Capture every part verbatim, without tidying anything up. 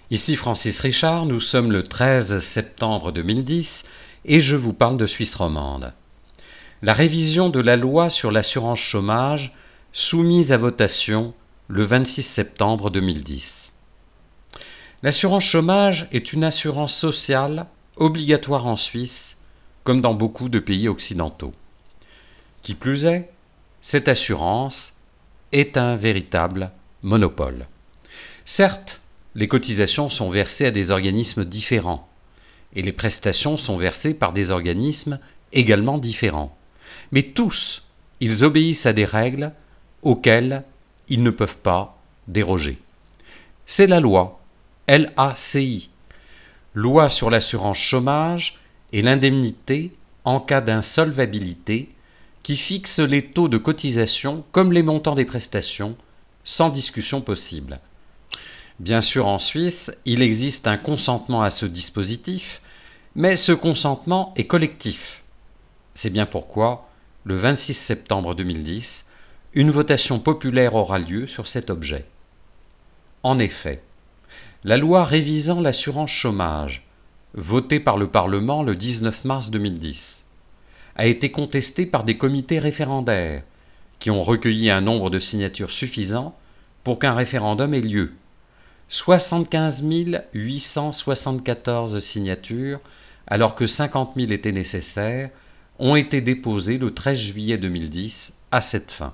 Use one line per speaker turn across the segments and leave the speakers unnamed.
Ici Francis Richard, nous sommes le treize septembre deux mille dix et je vous parle de Suisse romande. La révision de la loi sur l'assurance chômage soumise à votation le vingt-six septembre deux mille dix. L'assurance chômage est une assurance sociale obligatoire en Suisse, comme dans beaucoup de pays occidentaux. Qui plus est, cette assurance est un véritable monopole. Certes, les cotisations sont versées à des organismes différents et les prestations sont versées par des organismes également différents. Mais tous, ils obéissent à des règles auxquelles ils ne peuvent pas déroger. C'est la loi L A C I, Loi sur l'assurance chômage et l'indemnité en cas d'insolvabilité, qui fixe les taux de cotisation comme les montants des prestations, sans discussion possible. Bien sûr, en Suisse, il existe un consentement à ce dispositif, mais ce consentement est collectif. C'est bien pourquoi, le vingt-six septembre deux mille dix, une votation populaire aura lieu sur cet objet. En effet, la loi révisant l'assurance chômage, votée par le Parlement le dix-neuf mars deux mille dix, a été contestée par des comités référendaires qui ont recueilli un nombre de signatures suffisant pour qu'un référendum ait lieu. soixante-quinze mille huit cent soixante-quatorze signatures, alors que cinquante mille étaient nécessaires, ont été déposées le treize juillet deux mille dix à cette fin.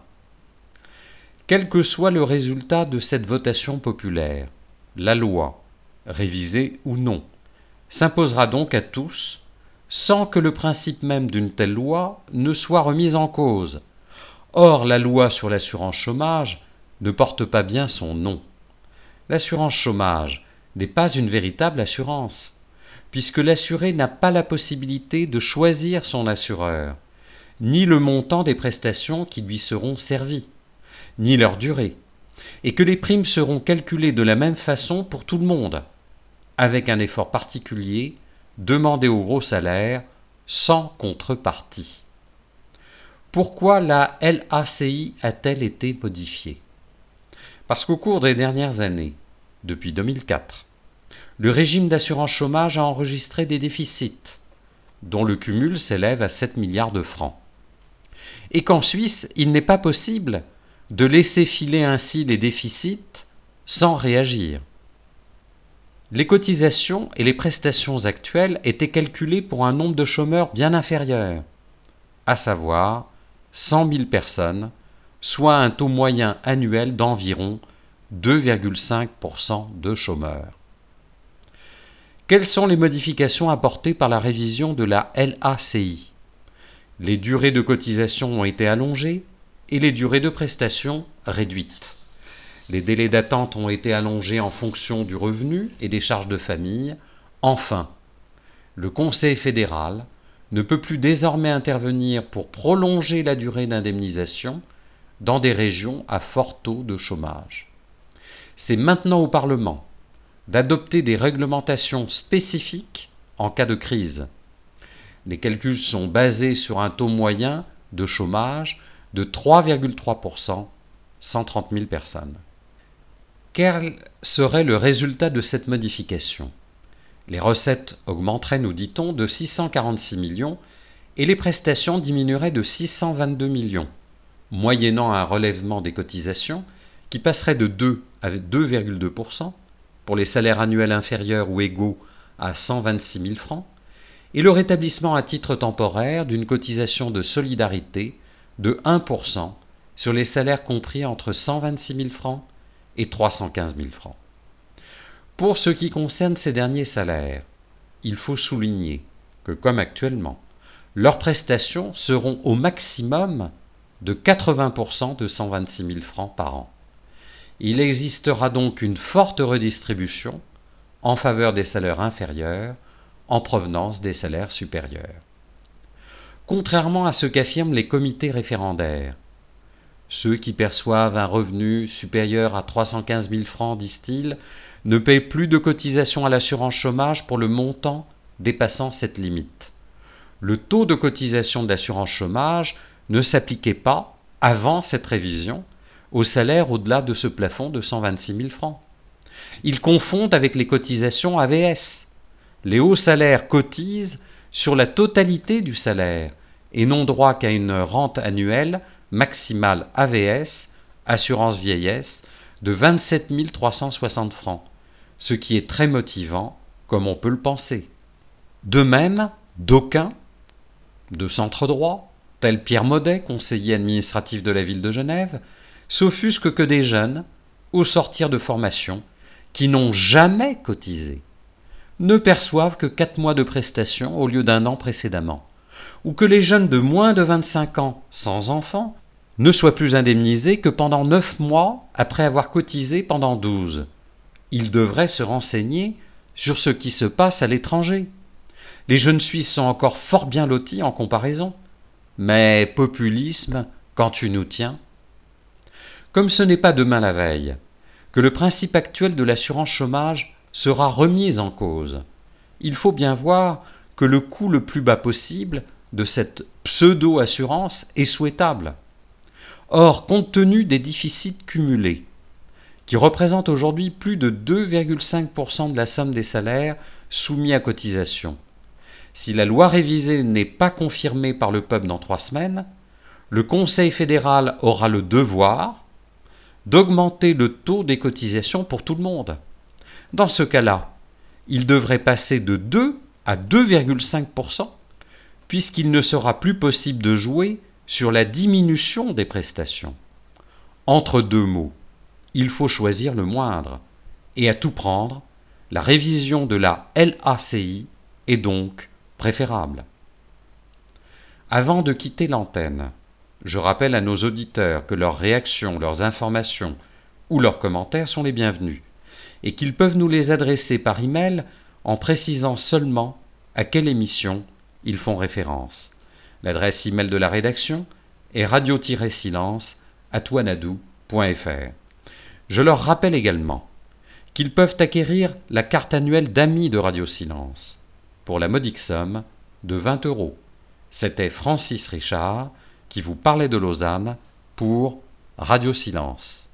Quel que soit le résultat de cette votation populaire, la loi, révisée ou non, s'imposera donc à tous, sans que le principe même d'une telle loi ne soit remis en cause. Or, la loi sur l'assurance chômage ne porte pas bien son nom. L'assurance chômage n'est pas une véritable assurance, puisque l'assuré n'a pas la possibilité de choisir son assureur, ni le montant des prestations qui lui seront servies, ni leur durée, et que les primes seront calculées de la même façon pour tout le monde, avec un effort particulier demandé au gros salaire sans contrepartie. Pourquoi la L A C I a-t-elle été modifiée ? Parce qu'au cours des dernières années, depuis deux mille quatre, le régime d'assurance chômage a enregistré des déficits, dont le cumul s'élève à sept milliards de francs. Et qu'en Suisse, il n'est pas possible de laisser filer ainsi les déficits sans réagir. Les cotisations et les prestations actuelles étaient calculées pour un nombre de chômeurs bien inférieur, à savoir cent mille personnes, soit un taux moyen annuel d'environ deux virgule cinq pour cent de chômeurs. Quelles sont les modifications apportées par la révision de la L A C I ? Les durées de cotisation ont été allongées et les durées de prestation réduites. Les délais d'attente ont été allongés en fonction du revenu et des charges de famille. Enfin, le Conseil fédéral ne peut plus désormais intervenir pour prolonger la durée d'indemnisation dans des régions à fort taux de chômage. C'est maintenant au Parlement d'adopter des réglementations spécifiques en cas de crise. Les calculs sont basés sur un taux moyen de chômage de trois virgule trois pour cent, cent trente mille personnes. Quel serait le résultat de cette modification ? Les recettes augmenteraient, nous dit-on, de six cent quarante-six millions et les prestations diminueraient de six cent vingt-deux millions, moyennant un relèvement des cotisations qui passerait de deux à deux virgule deux pour cent pour les salaires annuels inférieurs ou égaux à cent vingt-six mille francs, et le rétablissement à titre temporaire d'une cotisation de solidarité de un pour cent sur les salaires compris entre cent vingt-six mille francs et trois cent quinze mille francs. Pour ce qui concerne ces derniers salaires, il faut souligner que, comme actuellement, leurs prestations seront au maximum de quatre-vingts pour cent de cent vingt-six mille francs par an. Il existera donc une forte redistribution en faveur des salaires inférieurs en provenance des salaires supérieurs. Contrairement à ce qu'affirment les comités référendaires, ceux qui perçoivent un revenu supérieur à trois cent quinze mille francs, disent-ils, ne paient plus de cotisation à l'assurance chômage pour le montant dépassant cette limite. Le taux de cotisation de l'assurance chômage ne s'appliquait pas, avant cette révision, aux salaires au-delà de ce plafond de cent vingt-six mille francs. Ils confondent avec les cotisations A V S. Les hauts salaires cotisent sur la totalité du salaire et n'ont droit qu'à une rente annuelle maximale A V S, assurance vieillesse, de vingt-sept mille trois cent soixante francs, ce qui est très motivant, comme on peut le penser. De même, d'aucuns, de centre droit, tel Pierre Maudet, conseiller administratif de la ville de Genève, s'offusquent que des jeunes, au sortir de formation, qui n'ont jamais cotisé, ne perçoivent que quatre mois de prestations au lieu d'un an précédemment, ou que les jeunes de moins de vingt-cinq ans sans enfants ne soient plus indemnisés que pendant neuf mois après avoir cotisé pendant douze. Ils devraient se renseigner sur ce qui se passe à l'étranger. Les jeunes Suisses sont encore fort bien lotis en comparaison. Mais populisme, quand tu nous tiens. Comme ce n'est pas demain la veille, que le principe actuel de l'assurance chômage sera remis en cause, il faut bien voir que le coût le plus bas possible de cette pseudo-assurance est souhaitable. Or, compte tenu des déficits cumulés, qui représentent aujourd'hui plus de deux virgule cinq pour cent de la somme des salaires soumis à cotisation, si la loi révisée n'est pas confirmée par le peuple dans trois semaines, le Conseil fédéral aura le devoir d'augmenter le taux des cotisations pour tout le monde. Dans ce cas-là, il devrait passer de deux à deux virgule cinq pour cent, puisqu'il ne sera plus possible de jouer sur la diminution des prestations. Entre deux mots, il faut choisir le moindre, et à tout prendre, la révision de la L A C I est donc préférable. Avant de quitter l'antenne, je rappelle à nos auditeurs que leurs réactions, leurs informations ou leurs commentaires sont les bienvenus et qu'ils peuvent nous les adresser par email en précisant seulement à quelle émission ils font référence. L'adresse email de la rédaction est radio-silence arobase wanadoo point f r. Je leur rappelle également qu'ils peuvent acquérir la carte annuelle d'amis de Radio Silence pour la modique somme de vingt euros. C'était Francis Richard qui vous parlait de Lausanne pour Radio Silence.